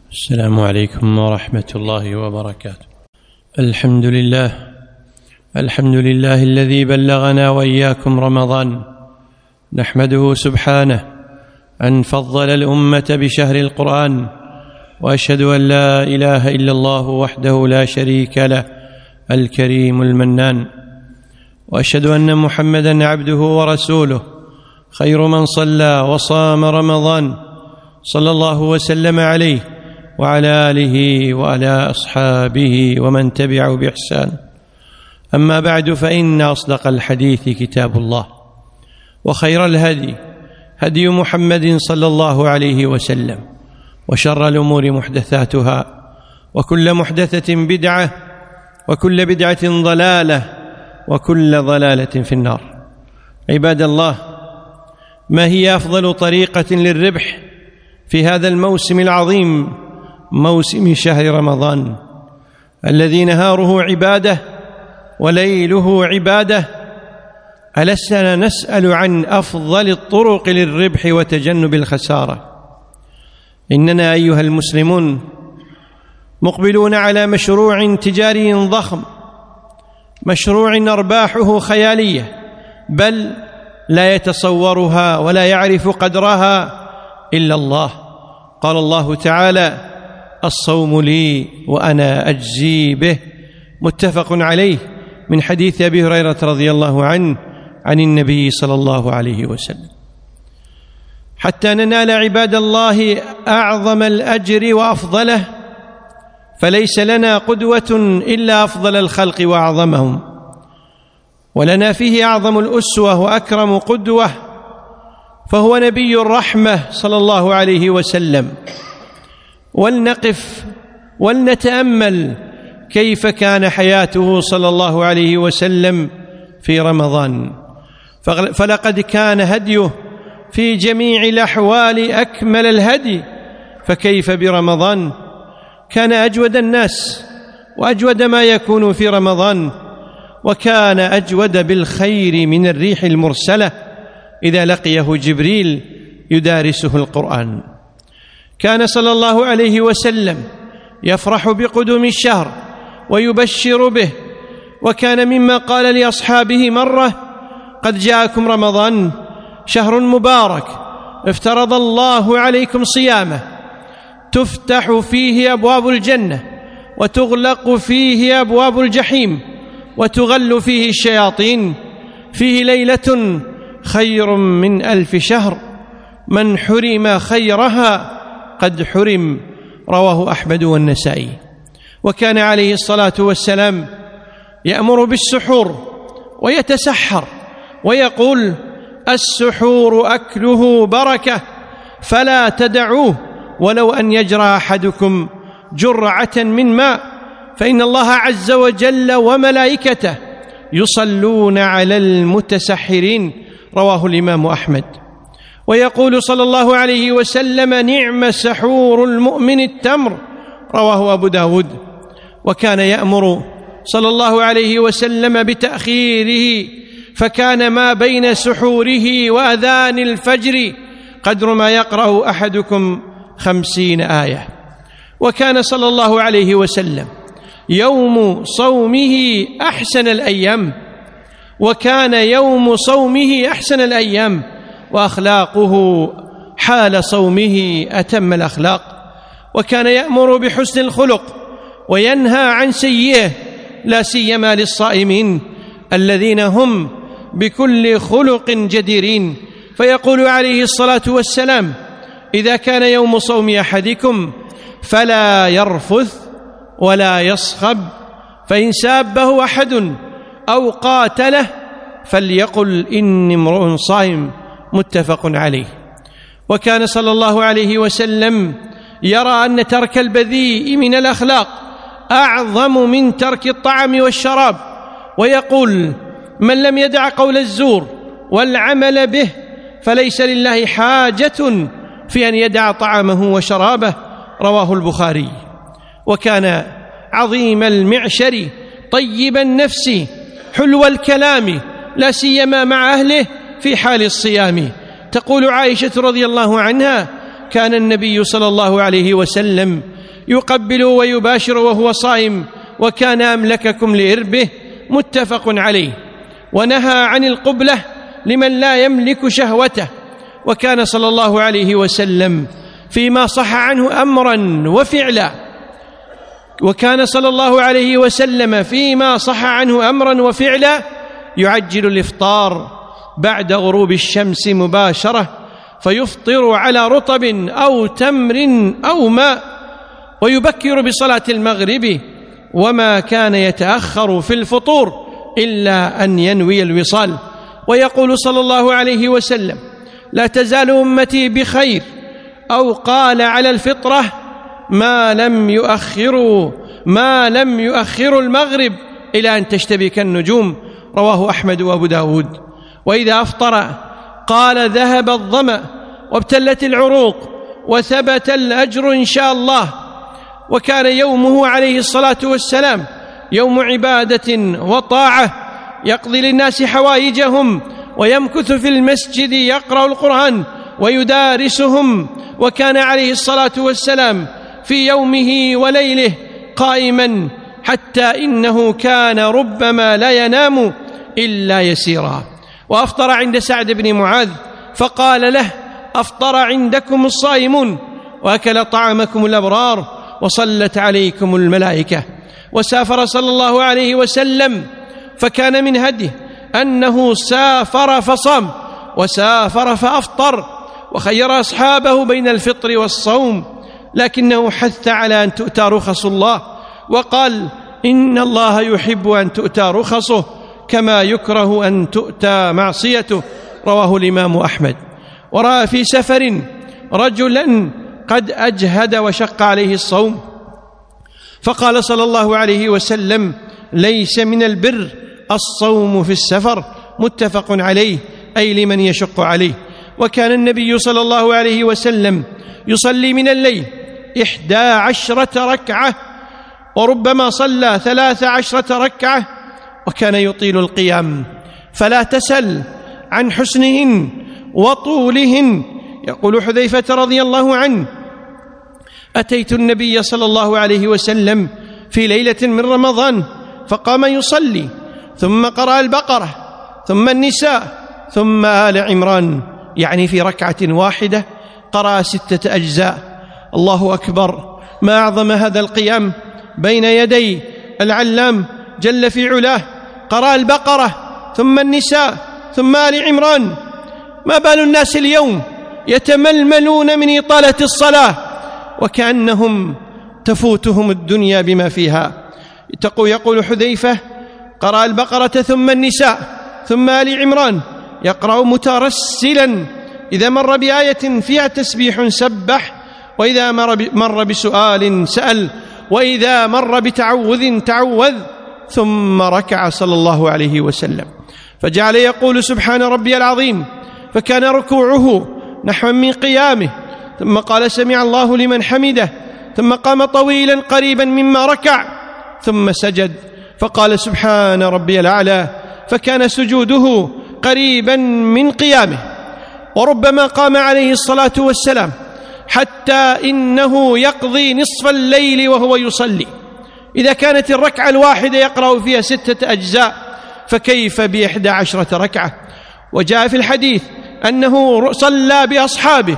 السلام عليكم ورحمة الله وبركاته. الحمد لله الذي بلغنا وإياكم رمضان، نحمده سبحانه أن فضل الأمة بشهر القرآن، وأشهد أن لا إله إلا الله وحده لا شريك له الكريم المنان، وأشهد أن محمدًا عبده ورسوله خير من صلى وصام رمضان، صلى الله وسلم عليه وعلى آله وعلى أصحابه ومن تبعه بإحسان. أما بعد، فإن أصدق الحديث كتاب الله، وخير الهدي هدي محمد صلى الله عليه وسلم، وشر الأمور محدثاتها، وكل محدثة بدعة، وكل بدعة ضلالة، وكل ضلالة في النار. عباد الله، ما هي أفضل طريقة للربح في هذا الموسم العظيم، موسم شهر رمضان الذي نهاره عبادة وليله عبادة؟ ألسنا نسأل عن أفضل الطرق للربح وتجنب الخسارة؟ إننا أيها المسلمون مقبلون على مشروع تجاري ضخم، مشروع أرباحه خيالية، بل لا يتصورها ولا يعرف قدرها إلا الله. قال الله تعالى: الصوم لي وأنا أجزي به، متفق عليه، من حديث أبي هريرة رضي الله عنه عن النبي صلى الله عليه وسلم. حتى ننال عباد الله أعظم الأجر وأفضله، فليس لنا قدوة إلا أفضل الخلق وأعظمهم، ولنا فيه أعظم الأسوة وأكرم قدوة، فهو نبي الرحمة صلى الله عليه وسلم. ولنقف ولنتأمل كيف كان حياته صلى الله عليه وسلم في رمضان، فلقد كان هديه في جميع الأحوال أكمل الهدي، فكيف برمضان؟ كان أجود الناس وأجود ما يكون في رمضان، وكان أجود بالخير من الريح المرسلة إذا لقيه جبريل يدارسه القرآن. كان صلى الله عليه وسلم يفرح بقدوم الشهر ويبشر به، وكان مما قال لأصحابه مرة: قد جاءكم رمضان شهر مبارك افترض الله عليكم صيامه، تفتح فيه أبواب الجنة، وتغلق فيه أبواب الجحيم، وتغل فيه الشياطين، فيه ليلة خير من 1000 شهر، من حرم خيرها قد حرم. رواه أحمد والنسائي. وكان عليه الصلاة والسلام يأمر بالسحور ويتسحر ويقول: السحور أكله بركة فلا تدعوه، ولو أن يجرى أحدكم جرعة من ماء، فإن الله عز وجل وملائكته يصلون على المتسحرين. رواه الإمام أحمد. ويقول صلى الله عليه وسلم: نعم سحور المؤمن التمر. رواه أبو داود. وكان يأمر صلى الله عليه وسلم بتأخيره، فكان ما بين سحوره وأذان الفجر قدر ما يقرأ أحدكم 50 آية. وكان صلى الله عليه وسلم يوم صومه أحسن الأيام، وكان يوم صومه أحسن الأيام، وأخلاقه حال صومه أتم الأخلاق. وكان يأمر بحسن الخلق وينهى عن سيئه، لا سيما للصائمين الذين هم بكل خلق جديرين. فيقول عليه الصلاة والسلام: إذا كان يوم صوم أحدكم فلا يرفث ولا يصخب، فإن سابه أحد أو قاتله فليقل إني امرؤ صائم، متفق عليه. وكان صلى الله عليه وسلم يرى أن ترك البذيء من الأخلاق أعظم من ترك الطعام والشراب، ويقول: من لم يدع قول الزور والعمل به فليس لله حاجة في أن يدع طعامه وشرابه. رواه البخاري. وكان عظيم المعشر طيب النفس حلو الكلام، لا سيما مع أهله في حال الصيام. تقول عائشة رضي الله عنها: كان النبي صلى الله عليه وسلم يقبل ويباشر وهو صائم، وكان أملككم لإربه، متفق عليه. ونهى عن القبلة لمن لا يملك شهوته، وكان صلى الله عليه وسلم فيما صح عنه أمرا وفعلا يعجل الإفطار بعد غروب الشمس مباشرة، فيفطر على رطب أو تمر أو ماء، ويبكر بصلاة المغرب، وما كان يتأخر في الفطور إلا أن ينوي الوصال. ويقول صلى الله عليه وسلم: لا تزال أمتي بخير، أو قال على الفطرة ما لم يؤخروا المغرب إلى أن تشتبك النجوم، رواه أحمد وأبو داود. وإذا أفطر قال: ذهب الظمأ وابتلت العروق وثبت الأجر إن شاء الله. وكان يومه عليه الصلاة والسلام يوم عبادة وطاعة، يقضي للناس حوائجهم ويمكث في المسجد يقرأ القرآن ويدارسهم. وكان عليه الصلاة والسلام في يومه وليله قائما، حتى إنه كان ربما لا ينام إلا يسيرا. وأفطر عند سعد بن معاذ فقال له: أفطر عندكم الصائمون، وأكل طعامكم الأبرار، وصلت عليكم الملائكة. وسافر صلى الله عليه وسلم، فكان من هديه أنه سافر فصام وسافر فأفطر، وخير أصحابه بين الفطر والصوم، لكنه حث على أن تؤتى رخص الله، وقال: إن الله يحب أن تؤتى رخصه كما يكره أن تؤتى معصيته، رواه الإمام أحمد. ورأى في سفر رجلا قد أجهد وشق عليه الصوم، فقال صلى الله عليه وسلم: ليس من البر الصوم في السفر، متفق عليه، أي لمن يشق عليه. وكان النبي صلى الله عليه وسلم يصلي من الليل 11 ركعة، وربما صلى 13 ركعة، وكان يطيل القيام، فلا تسل عن حسنهن وطولهن. يقول حذيفة رضي الله عنه: أتيت النبي صلى الله عليه وسلم في ليلة من رمضان فقام يصلي، ثم قرأ البقرة، ثم النساء، ثم آل عمران، يعني في ركعة واحدة قرأ 6 أجزاء. الله أكبر، ما أعظم هذا القيام بين يدي العلام جل في علاه. قرأ البقرة، ثم النساء، ثم آل عمران. ما بال الناس اليوم يتململون من إطالة الصلاة، وكأنهم تفوتهم الدنيا بما فيها. يقول حذيفة: قرأ البقرة ثم النساء ثم آل عمران، يقرأ مترسلا، إذا مر بآية فيها تسبيح سبح، وإذا مر بسؤال سأل، وإذا مر بتعوذ تعوذ، ثم ركع صلى الله عليه وسلم، فجعل يقول: سبحان ربي العظيم، فكان ركوعه نحو من قيامه، ثم قال: سمع الله لمن حمده، ثم قام طويلا قريبا مما ركع، ثم سجد فقال: سبحان ربي الأعلى، فكان سجوده قريبا من قيامه. وربما قام عليه الصلاة والسلام حتى إنه يقضي نصف الليل وهو يصلي. إذا كانت الركعة الواحدة يقرأ فيها 6 أجزاء، فكيف ب11 ركعة؟ وجاء في الحديث أنه صلى بأصحابه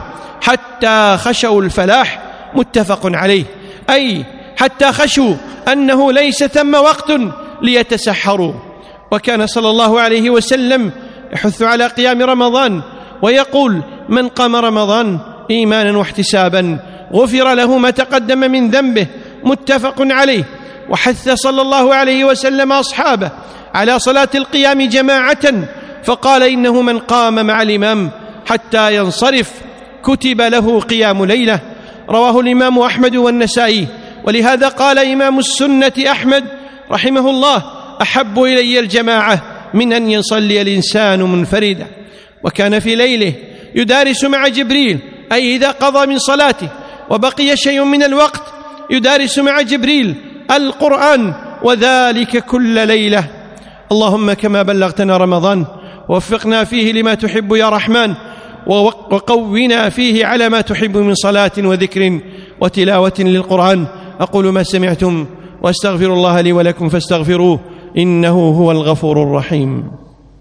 حتى خشوا الفلاح، متفق عليه، أي حتى خشوا أنه ليس ثم وقت ليتسحروا. وكان صلى الله عليه وسلم يحث على قيام رمضان، ويقول: من قام رمضان إيمانا واحتسابا غفر له ما تقدم من ذنبه، متفق عليه. وحث صلى الله عليه وسلم أصحابه على صلاة القيام جماعة، فقال: إنه من قام مع الإمام حتى ينصرف كتب له قيام ليلة، رواه الإمام أحمد والنسائي. ولهذا قال إمام السنة أحمد رحمه الله: أحب إلي الجماعة من أن يصلي الإنسان منفردا. وكان في ليله يدارس مع جبريل، أي إذا قضى من صلاته وبقي شيء من الوقت يدارس مع جبريل القرآن، وذلك كل ليلة. اللهم كما بلغتنا رمضان ووفقنا فيه لما تحب يا رحمن، وقونا فيه على ما تحب من صلاة وذكر وتلاوة للقرآن، أقول ما سمعتم وأستغفر الله لي ولكم فاستغفروه إنه هو الغفور الرحيم.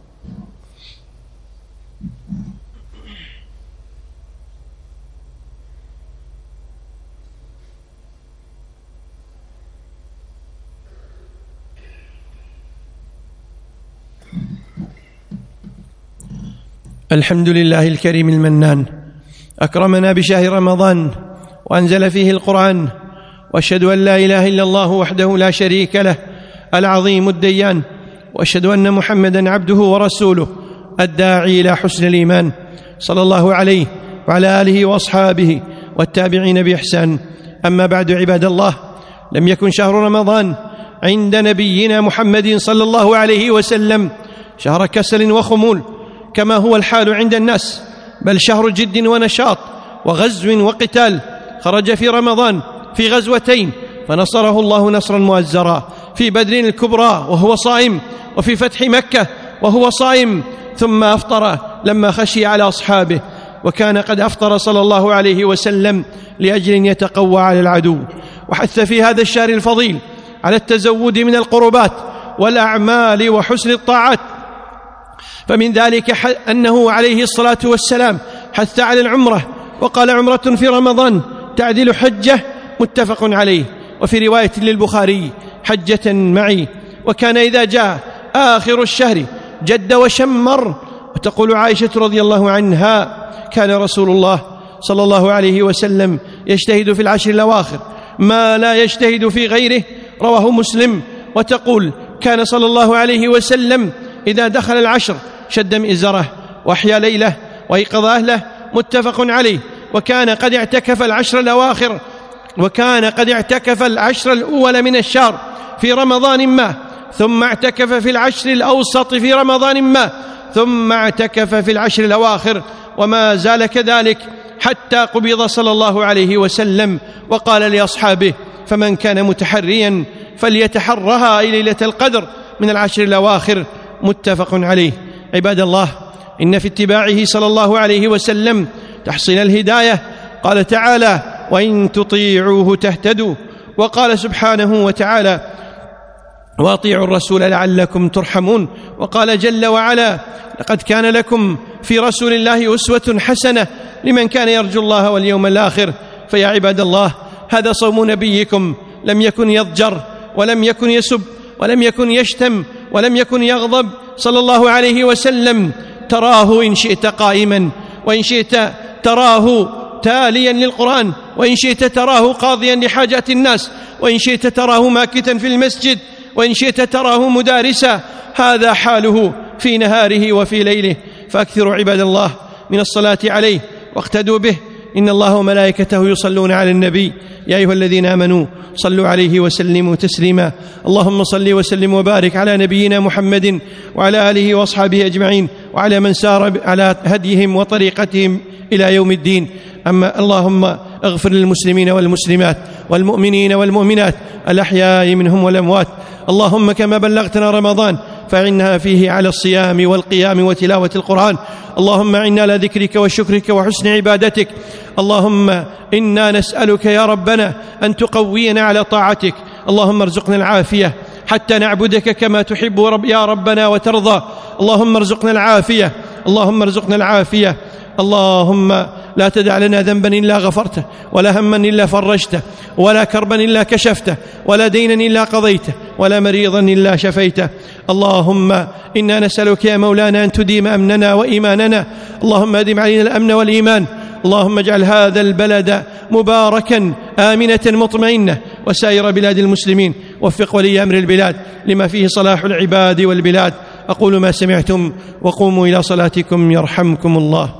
الحمد لله الكريم المنان، أكرمنا بشهر رمضان وأنزل فيه القرآن، وأشهد أن لا إله إلا الله وحده لا شريك له العظيم الديان، وأشهد أن محمدًا عبده ورسوله الداعي إلى حسن الإيمان، صلى الله عليه وعلى آله وأصحابه والتابعين بإحسان. أما بعد، عباد الله، لم يكن شهر رمضان عند نبينا محمد صلى الله عليه وسلم شهر كسل وخمول كما هو الحال عند الناس، بل شهر جد ونشاط وغزو وقتال. خرج في رمضان في غزوتين فنصره الله نصرا مؤزرا، في بدر الكبرى وهو صائم، وفي فتح مكة وهو صائم، ثم أفطر لما خشي على أصحابه، وكان قد أفطر صلى الله عليه وسلم لأجل يتقوى على العدو. وحث في هذا الشهر الفضيل على التزود من القربات والأعمال وحسن الطاعات، فمن ذلك أنه عليه الصلاة والسلام حث على العمرة، وقال: عمرة في رمضان تعدل حجة، متفق عليه. وفي رواية للبخاري: حجة معي. وكان إذا جاء آخر الشهر جد وشمر. وتقول عائشة رضي الله عنها: كان رسول الله صلى الله عليه وسلم يجتهد في العشر الأواخر ما لا يجتهد في غيره، رواه مسلم. وتقول: كان صلى الله عليه وسلم إذا دخل العشر شد مئزره وأحيا ليله وأيقظ أهله، متفق عليه. وكان قد اعتكف العشر الأواخر، وكان قد اعتكف العشر الأول من الشهر في رمضان ما، ثم اعتكف في العشر الأوسط في رمضان ما، ثم اعتكف في العشر الأواخر، وما زال كذلك حتى قبض صلى الله عليه وسلم. وقال لأصحابه: فمن كان متحريا فليتحرها أي ليلة القدر من العشر الأواخر، متفق عليه. عباد الله، إن في اتباعه صلى الله عليه وسلم تحصيل الهداية. قال تعالى: وإن تطيعوه تهتدوا. وقال سبحانه وتعالى: وأطيعوا الرسول لعلكم ترحمون. وقال جل وعلا: لقد كان لكم في رسول الله أسوة حسنة لمن كان يرجو الله واليوم الآخر. فيا عباد الله، هذا صوم نبيكم، لم يكن يضجر ولم يكن يسب ولم يكن يشتم ولم يكن يغضب صلى الله عليه وسلم. تراه إن شئت قائما، وإن شئت تراه تاليا للقرآن، وإن شئت تراه قاضيا لحاجات الناس، وإن شئت تراه ماكثا في المسجد، وإن شئت تراه مدارسا. هذا حاله في نهاره وفي ليله. فأكثروا عباد الله من الصلاة عليه واقتدوا به، إن الله وملائكته يصلون على النبي، يا أيها الذين آمنوا صلوا عليه وسلموا تسليما. اللهم صل وسلم وبارك على نبينا محمد وعلى آله وأصحابه أجمعين، وعلى من سار على هديهم وطريقتهم إلى يوم الدين. أما اللهم اغفر للمسلمين والمسلمات والمؤمنين والمؤمنات الأحياء منهم والأموات. اللهم كما بلغتنا رمضان فإعنا فيه على الصيام والقيام وتلاوة القرآن. اللهم إنا على ذكرك وشكرك وحسن عبادتك. اللهم إنا نسألك يا ربنا أن تقوينا على طاعتك. اللهم ارزقنا العافية حتى نعبدك كما تحب يا ربنا وترضى. اللهم ارزقنا العافية، اللهم ارزقنا العافية. اللهم لا تدع لنا ذنبا إلا غفرته، ولا هما إلا فرجته، ولا كربا إلا كشفته، ولا دينا إلا قضيته، ولا مريضا إلا شفيته. اللهم إنا نسألك يا مولانا أن تديم أمننا وإيماننا. اللهم أدم علينا الأمن والإيمان. اللهم اجعل هذا البلد مباركا آمنة مطمئنة، وسائر بلاد المسلمين. وفق ولي أمر البلاد لما فيه صلاح العباد والبلاد. أقول ما سمعتم، وقوموا إلى صلاتكم يرحمكم الله.